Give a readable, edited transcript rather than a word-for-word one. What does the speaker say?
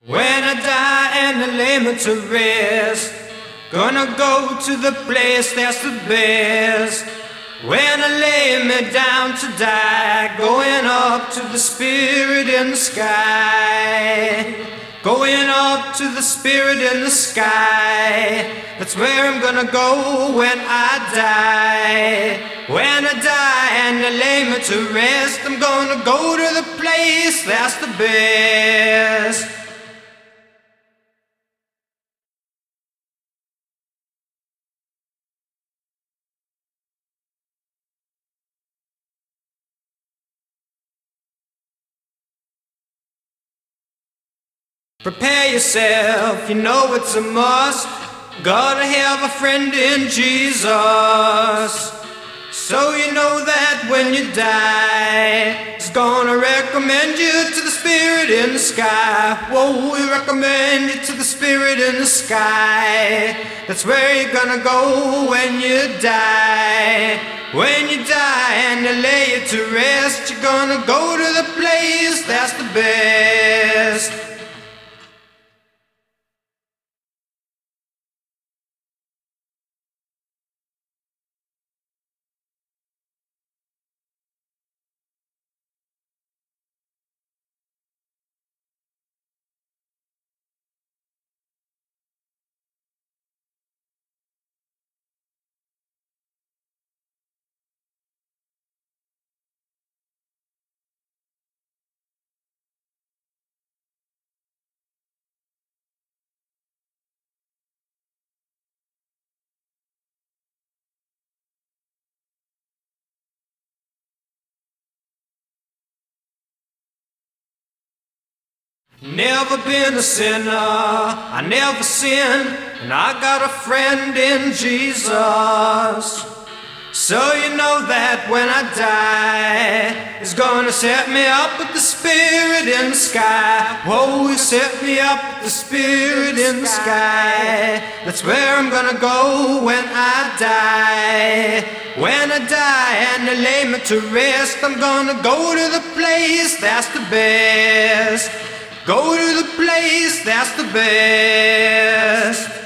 When I die and I lay me to rest, gonna go to the place that's the best. When I lay me down to die, going up to the spirit in the sky. Going up to the spirit in the sky. That's where I'm gonna go when I die. When I die and I lay me to rest, I'm gonna go to the place that's the best. Prepare yourself, you know it's a must. Gotta have a friend in Jesus. So you know that when you die, He's gonna recommend you to the spirit in the sky. Whoa, we recommend you to the spirit in the sky. That's where you're gonna go when you die. When you die and they lay you to rest, you're gonna go to the place that's the best. Never been a sinner, I never sinned, and I got a friend in Jesus. So you know that when I die, He's gonna set me up with the spirit in the sky. Whoa, He set me up with the spirit in the sky. That's where I'm gonna go when I die. When I die and they lay me to rest, I'm gonna go to the place that's the best. Go to the place that's the best.